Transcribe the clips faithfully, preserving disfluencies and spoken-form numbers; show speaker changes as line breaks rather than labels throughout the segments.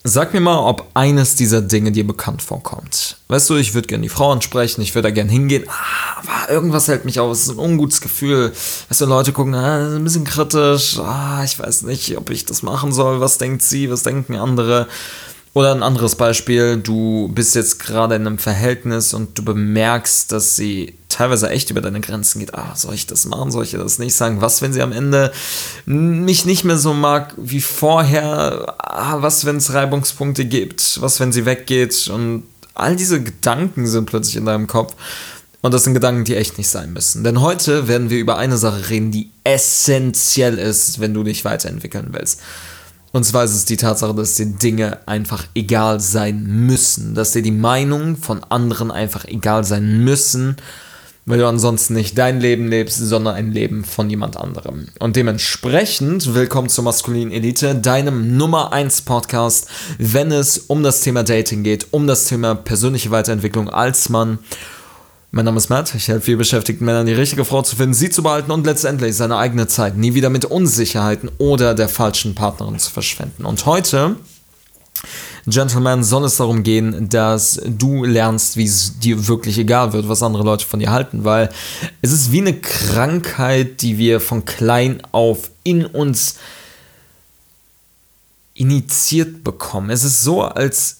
Sag mir mal, ob eines dieser Dinge dir bekannt vorkommt. Weißt du, ich würde gerne die Frau ansprechen, ich würde da gerne hingehen, ah, aber irgendwas hält mich auf, es ist ein ungutes Gefühl. Weißt du, Leute gucken, ah, das ist ein bisschen kritisch, ah, ich weiß nicht, ob ich das machen soll, was denkt sie, was denken andere. Oder ein anderes Beispiel, du bist jetzt gerade in einem Verhältnis und du bemerkst, dass sie teilweise echt über deine Grenzen geht. Ah, soll ich das machen, soll ich das nicht sagen? Was, wenn sie am Ende mich nicht mehr so mag wie vorher? Ah, was, wenn es Reibungspunkte gibt? Was, wenn sie weggeht? Und all diese Gedanken sind plötzlich in deinem Kopf. Und das sind Gedanken, die echt nicht sein müssen. Denn heute werden wir über eine Sache reden, die essentiell ist, wenn du dich weiterentwickeln willst. Und zwar ist es die Tatsache, dass dir Dinge einfach egal sein müssen. Dass dir die Meinungen von anderen einfach egal sein müssen, weil du ansonsten nicht dein Leben lebst, sondern ein Leben von jemand anderem. Und dementsprechend, willkommen zur Maskulinen Elite, deinem Nummer eins Podcast, wenn es um das Thema Dating geht, um das Thema persönliche Weiterentwicklung als Mann. Mein Name ist Matt, ich helfe viel beschäftigten Männern, die richtige Frau zu finden, sie zu behalten und letztendlich seine eigene Zeit nie wieder mit Unsicherheiten oder der falschen Partnerin zu verschwenden. Und heute, Gentlemen, soll es darum gehen, dass du lernst, wie es dir wirklich egal wird, was andere Leute von dir halten, weil es ist wie eine Krankheit, die wir von klein auf in uns initiiert bekommen. Es ist so, als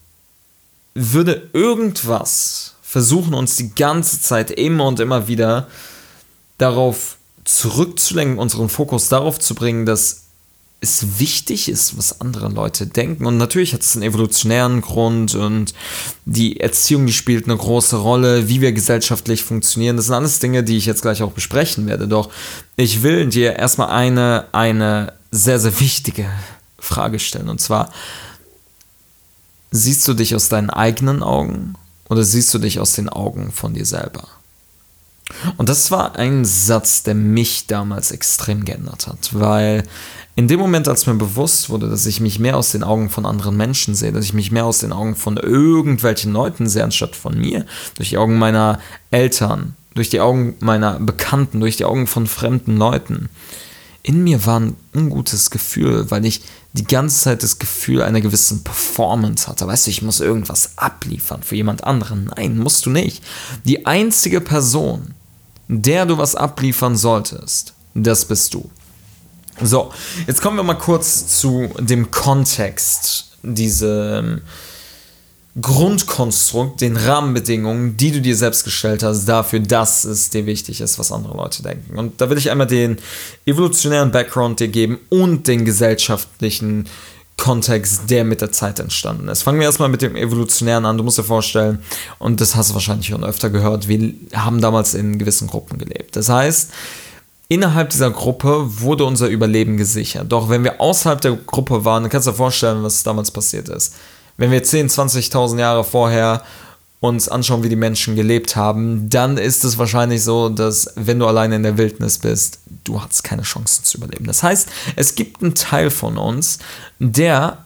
würde irgendwas versuchen, uns die ganze Zeit immer und immer wieder darauf zurückzulenken, unseren Fokus darauf zu bringen, dass es wichtig ist, was andere Leute denken. Und natürlich hat es einen evolutionären Grund und die Erziehung, die spielt eine große Rolle, wie wir gesellschaftlich funktionieren. Das sind alles Dinge, die ich jetzt gleich auch besprechen werde. Doch ich will dir erstmal eine, eine sehr, sehr wichtige Frage stellen. Und zwar, siehst du dich aus deinen eigenen Augen? Oder siehst du dich aus den Augen von dir selber? Und das war ein Satz, der mich damals extrem geändert hat, weil in dem Moment, als mir bewusst wurde, dass ich mich mehr aus den Augen von anderen Menschen sehe, dass ich mich mehr aus den Augen von irgendwelchen Leuten sehe, anstatt von mir, durch die Augen meiner Eltern, durch die Augen meiner Bekannten, durch die Augen von fremden Leuten, in mir war ein ungutes Gefühl, weil ich die ganze Zeit das Gefühl einer gewissen Performance hatte. Weißt du, ich muss irgendwas abliefern für jemand anderen. Nein, musst du nicht. Die einzige Person, der du was abliefern solltest, das bist du. So, jetzt kommen wir mal kurz zu dem Kontext, diesem Grundkonstrukt, den Rahmenbedingungen, die du dir selbst gestellt hast, dafür, dass es dir wichtig ist, was andere Leute denken. Und da will ich einmal den evolutionären Background dir geben und den gesellschaftlichen Kontext, der mit der Zeit entstanden ist. Fangen wir erstmal mit dem evolutionären an. Du musst dir vorstellen, und das hast du wahrscheinlich schon öfter gehört, wir haben damals in gewissen Gruppen gelebt. Das heißt, innerhalb dieser Gruppe wurde unser Überleben gesichert. Doch wenn wir außerhalb der Gruppe waren, dann kannst du dir vorstellen, was damals passiert ist. Wenn wir zehntausend, zwanzigtausend Jahre vorher uns anschauen, wie die Menschen gelebt haben, dann ist es wahrscheinlich so, dass wenn du alleine in der Wildnis bist, du hast keine Chancen zu überleben. Das heißt, es gibt einen Teil von uns, der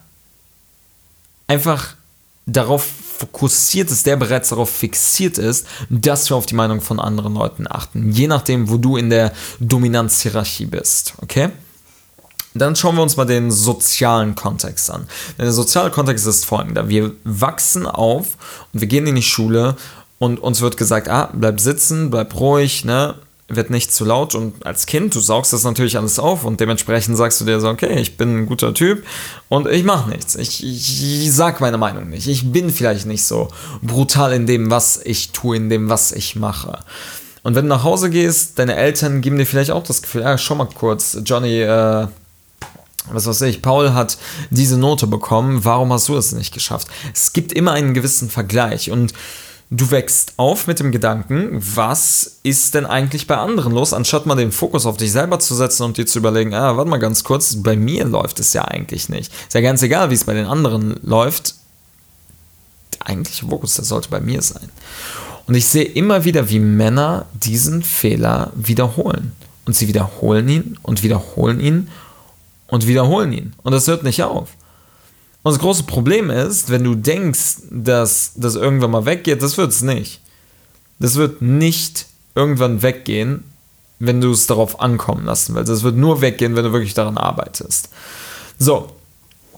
einfach darauf fokussiert ist, der bereits darauf fixiert ist, dass wir auf die Meinung von anderen Leuten achten. Je nachdem, wo du in der Dominanzhierarchie bist. Okay? Dann schauen wir uns mal den sozialen Kontext an. Denn der soziale Kontext ist folgender. Wir wachsen auf und wir gehen in die Schule und uns wird gesagt, ah, bleib sitzen, bleib ruhig, ne, wird nicht zu laut. Und als Kind, du saugst das natürlich alles auf und dementsprechend sagst du dir so, okay, ich bin ein guter Typ und ich mache nichts. Ich, ich, ich sag meine Meinung nicht. Ich bin vielleicht nicht so brutal in dem, was ich tue, in dem, was ich mache. Und wenn du nach Hause gehst, deine Eltern geben dir vielleicht auch das Gefühl, ja, schau mal kurz, Johnny, äh, was weiß ich, Paul hat diese Note bekommen, warum hast du das nicht geschafft? Es gibt immer einen gewissen Vergleich und du wächst auf mit dem Gedanken, was ist denn eigentlich bei anderen los, anstatt mal den Fokus auf dich selber zu setzen und dir zu überlegen, ah, warte mal ganz kurz, bei mir läuft es ja eigentlich nicht. Ist ja ganz egal, wie es bei den anderen läuft, der eigentliche Fokus, der sollte bei mir sein. Und ich sehe immer wieder, wie Männer diesen Fehler wiederholen. Und sie wiederholen ihn und wiederholen ihn und wiederholen ihn. Und das hört nicht auf. Und das große Problem ist, wenn du denkst, dass das irgendwann mal weggeht, das wird es nicht. Das wird nicht irgendwann weggehen, wenn du es darauf ankommen lassen willst. Das wird nur weggehen, wenn du wirklich daran arbeitest. So.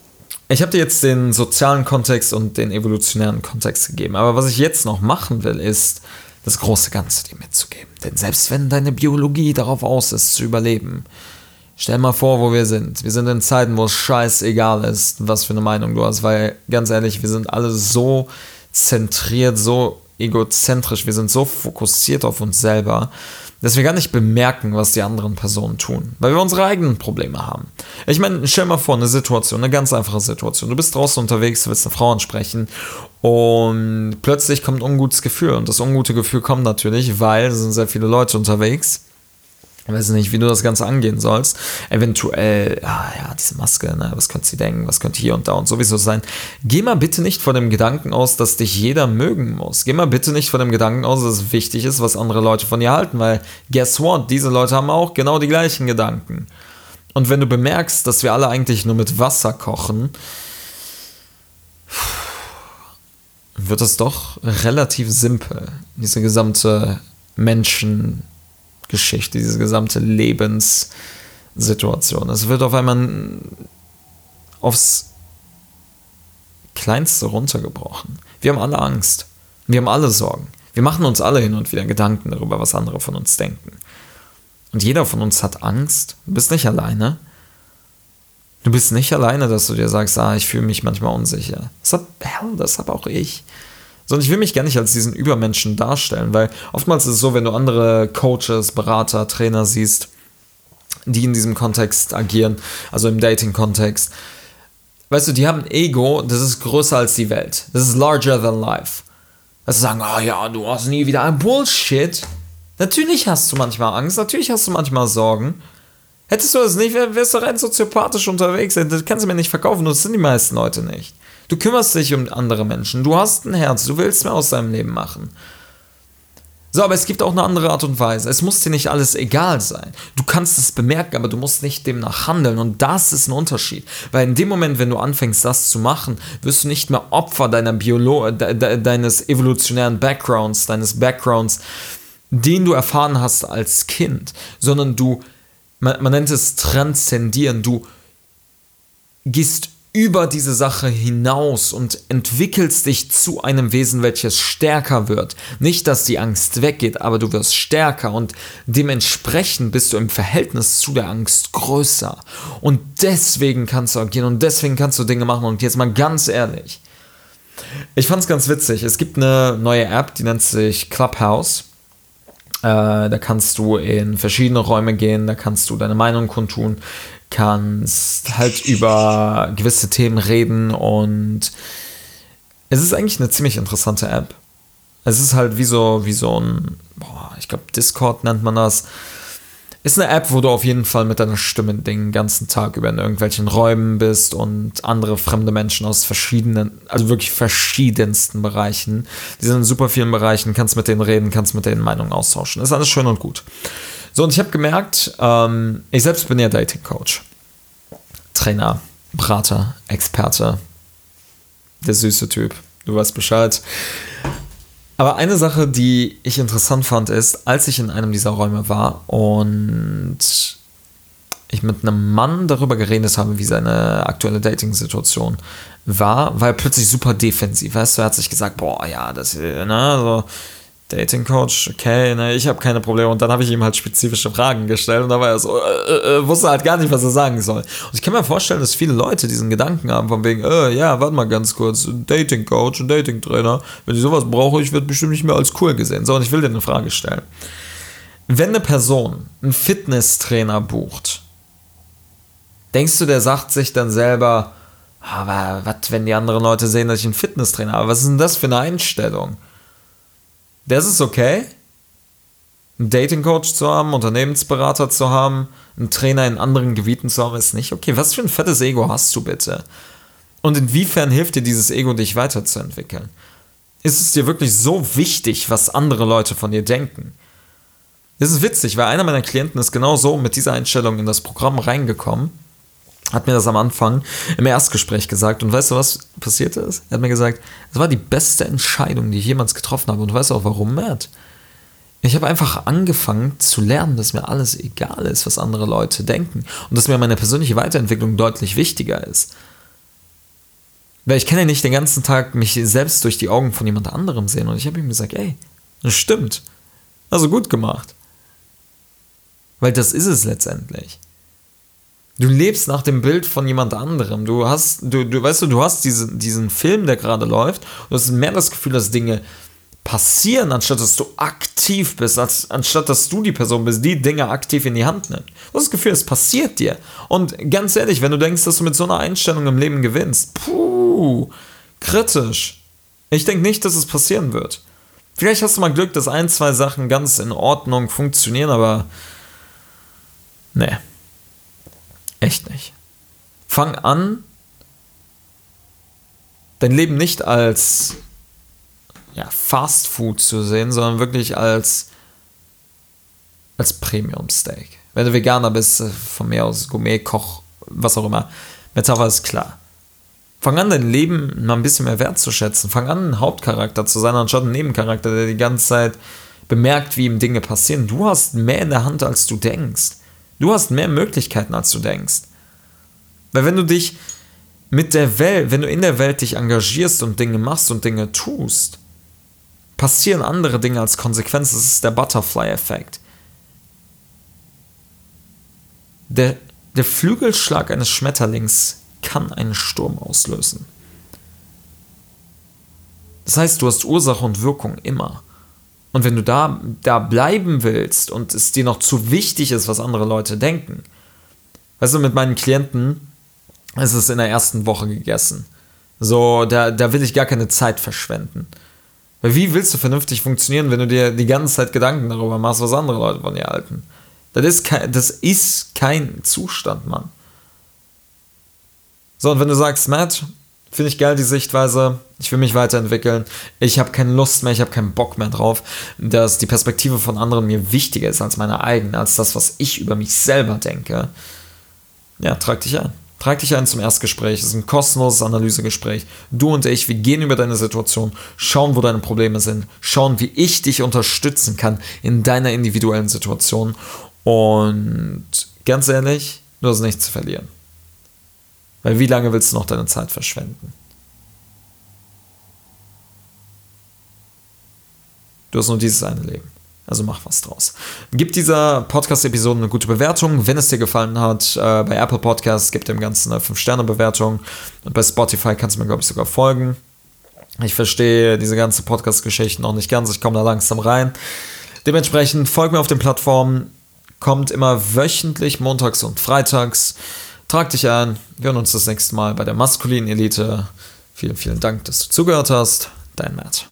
Ich habe dir jetzt den sozialen Kontext und den evolutionären Kontext gegeben, aber was ich jetzt noch machen will, ist, das große Ganze dir mitzugeben. Denn selbst wenn deine Biologie darauf aus ist, zu überleben, stell mal vor, wo wir sind. Wir sind in Zeiten, wo es scheißegal ist, was für eine Meinung du hast, weil, ganz ehrlich, wir sind alle so zentriert, so egozentrisch, wir sind so fokussiert auf uns selber, dass wir gar nicht bemerken, was die anderen Personen tun, weil wir unsere eigenen Probleme haben. Ich meine, stell mal vor, eine Situation, eine ganz einfache Situation. Du bist draußen unterwegs, du willst eine Frau ansprechen und plötzlich kommt ein ungutes Gefühl. Und das ungute Gefühl kommt natürlich, weil es sind sehr viele Leute unterwegs. Ich weiß nicht, wie du das Ganze angehen sollst. Eventuell, ah ja, diese Maske, ne, was könnte sie denken, was könnte hier und da und sowieso sein. Geh mal bitte nicht von dem Gedanken aus, dass dich jeder mögen muss. Geh mal bitte nicht von dem Gedanken aus, dass es wichtig ist, was andere Leute von dir halten, weil guess what, diese Leute haben auch genau die gleichen Gedanken. Und wenn du bemerkst, dass wir alle eigentlich nur mit Wasser kochen, wird es doch relativ simpel, diese gesamte Menschen- Geschichte, diese gesamte Lebenssituation. Es wird auf einmal aufs Kleinste runtergebrochen. Wir haben alle Angst. Wir haben alle Sorgen. Wir machen uns alle hin und wieder Gedanken darüber, was andere von uns denken. Und jeder von uns hat Angst. Du bist nicht alleine. Du bist nicht alleine, dass du dir sagst, ah, ich fühle mich manchmal unsicher. Das hab, hell, das hab auch ich. Sondern ich will mich gar nicht als diesen Übermenschen darstellen, weil oftmals ist es so, wenn du andere Coaches, Berater, Trainer siehst, die in diesem Kontext agieren, also im Dating-Kontext, weißt du, die haben ein Ego, das ist größer als die Welt. Das ist larger than life. Also sagen, oh ja, du hast nie wieder ein Bullshit. Natürlich hast du manchmal Angst, natürlich hast du manchmal Sorgen. Hättest du das nicht, wärst du rein soziopathisch unterwegs. Das kannst du mir nicht verkaufen, das sind die meisten Leute nicht. Du kümmerst dich um andere Menschen, du hast ein Herz, du willst mehr aus deinem Leben machen. So, aber es gibt auch eine andere Art und Weise. Es muss dir nicht alles egal sein. Du kannst es bemerken, aber du musst nicht demnach handeln. Und das ist ein Unterschied. Weil in dem Moment, wenn du anfängst, das zu machen, wirst du nicht mehr Opfer deiner Biolo- de- de- deines evolutionären Backgrounds, deines Backgrounds, den du erfahren hast als Kind, sondern du, man, man nennt es transzendieren, du gehst über diese Sache hinaus und entwickelst dich zu einem Wesen, welches stärker wird. Nicht, dass die Angst weggeht, aber du wirst stärker und dementsprechend bist du im Verhältnis zu der Angst größer. Und deswegen kannst du agieren und deswegen kannst du Dinge machen. Und jetzt mal ganz ehrlich, ich fand's ganz witzig. Es gibt eine neue App, die nennt sich Clubhouse. Äh, da kannst du in verschiedene Räume gehen, da kannst du deine Meinung kundtun, kannst halt über gewisse Themen reden und es ist eigentlich eine ziemlich interessante App. Es ist halt wie so, wie so ein, boah, ich glaube Discord nennt man das. Ist eine App, wo du auf jeden Fall mit deiner Stimme den ganzen Tag über in irgendwelchen Räumen bist und andere fremde Menschen aus verschiedenen, also wirklich verschiedensten Bereichen. Die sind in super vielen Bereichen, kannst mit denen reden, kannst mit denen Meinungen austauschen. Ist alles schön und gut. So, und ich habe gemerkt, ähm, ich selbst bin ja Dating-Coach. Trainer, Berater, Experte. Der süße Typ. Du weißt Bescheid. Aber eine Sache, die ich interessant fand, ist, als ich in einem dieser Räume war und ich mit einem Mann darüber geredet habe, wie seine aktuelle Dating-Situation war, war er plötzlich super defensiv. Weißt du, er hat sich gesagt, boah, ja, das, ne, so Dating-Coach, okay, ne, ich habe keine Probleme. Und dann habe ich ihm halt spezifische Fragen gestellt und da war er so, äh, äh, wusste halt gar nicht, was er sagen soll. Und ich kann mir vorstellen, dass viele Leute diesen Gedanken haben, von wegen, äh, ja, warte mal ganz kurz, Dating-Coach, ein Dating-Trainer, wenn ich sowas brauche, ich werde bestimmt nicht mehr als cool gesehen. So, und ich will dir eine Frage stellen. Wenn eine Person einen Fitnesstrainer bucht, denkst du, der sagt sich dann selber, aber was, wenn die anderen Leute sehen, dass ich einen Fitnesstrainer habe, was ist denn das für eine Einstellung? Das ist okay, einen Dating-Coach zu haben, Unternehmensberater zu haben, einen Trainer in anderen Gebieten zu haben, ist nicht okay. Was für ein fettes Ego hast du bitte? Und inwiefern hilft dir dieses Ego, dich weiterzuentwickeln? Ist es dir wirklich so wichtig, was andere Leute von dir denken? Das ist witzig, weil einer meiner Klienten ist genau so mit dieser Einstellung in das Programm reingekommen, hat mir das am Anfang im Erstgespräch gesagt und weißt du, was passiert ist? Er hat mir gesagt, es war die beste Entscheidung, die ich jemals getroffen habe und weißt du auch warum, Matt? Ich habe einfach angefangen zu lernen, dass mir alles egal ist, was andere Leute denken und dass mir meine persönliche Weiterentwicklung deutlich wichtiger ist. Weil ich kann ja nicht den ganzen Tag mich selbst durch die Augen von jemand anderem sehen. Und ich habe ihm gesagt, ey, das stimmt. Also gut gemacht. Weil das ist es letztendlich. Du lebst nach dem Bild von jemand anderem. Du hast, du, du weißt du, du hast diese, diesen Film, der gerade läuft, und du hast mehr das Gefühl, dass Dinge passieren, anstatt dass du aktiv bist, als, anstatt dass du die Person bist, die Dinge aktiv in die Hand nimmt. Du hast das Gefühl, es passiert dir. Und ganz ehrlich, wenn du denkst, dass du mit so einer Einstellung im Leben gewinnst, puh, kritisch. Ich denke nicht, dass es passieren wird. Vielleicht hast du mal Glück, dass ein, zwei Sachen ganz in Ordnung funktionieren, aber nee. Echt nicht. Fang an, dein Leben nicht als ja, Fast Food zu sehen, sondern wirklich als, als Premium Steak. Wenn du Veganer bist, von mir aus Gourmet, Koch, was auch immer, Metapher ist klar. Fang an, dein Leben mal ein bisschen mehr wertzuschätzen. Fang an, ein Hauptcharakter zu sein, anstatt ein Nebencharakter, der die ganze Zeit bemerkt, wie ihm Dinge passieren. Du hast mehr in der Hand, als du denkst. Du hast mehr Möglichkeiten, als du denkst. Weil wenn du dich mit der Welt, wenn du in der Welt dich engagierst und Dinge machst und Dinge tust, passieren andere Dinge als Konsequenz. Das ist der Butterfly-Effekt. Der, der Flügelschlag eines Schmetterlings kann einen Sturm auslösen. Das heißt, du hast Ursache und Wirkung immer. Und wenn du da, da bleiben willst und es dir noch zu wichtig ist, was andere Leute denken, weißt du, mit meinen Klienten ist es in der ersten Woche gegessen. So, da, da will ich gar keine Zeit verschwenden. Weil wie willst du vernünftig funktionieren, wenn du dir die ganze Zeit Gedanken darüber machst, was andere Leute von dir halten? Das ist kein, das ist kein Zustand, Mann. So, und wenn du sagst, Matt, finde ich geil die Sichtweise, ich will mich weiterentwickeln, ich habe keine Lust mehr, ich habe keinen Bock mehr drauf, dass die Perspektive von anderen mir wichtiger ist als meine eigene, als das, was ich über mich selber denke, ja, trag dich ein. Trag dich ein zum Erstgespräch. Es ist ein kostenloses Analysegespräch. Du und ich, wir gehen über deine Situation, schauen, wo deine Probleme sind, schauen, wie ich dich unterstützen kann in deiner individuellen Situation. Und ganz ehrlich, du hast nichts zu verlieren. Weil wie lange willst du noch deine Zeit verschwenden? Du hast nur dieses eine Leben. Also mach was draus. Gib dieser Podcast-Episode eine gute Bewertung, wenn es dir gefallen hat. Äh, bei Apple Podcasts gibt dem Ganzen eine fünf Sterne Bewertung. Und bei Spotify kannst du mir, glaube ich, sogar folgen. Ich verstehe diese ganze Podcast-Geschichte noch nicht ganz. Ich komme da langsam rein. Dementsprechend folg mir auf den Plattformen. Kommt immer wöchentlich, montags und freitags. Trag dich ein. Wir hören uns das nächste Mal bei der Maskulinen Elite. Vielen, vielen Dank, dass du zugehört hast. Dein Matt.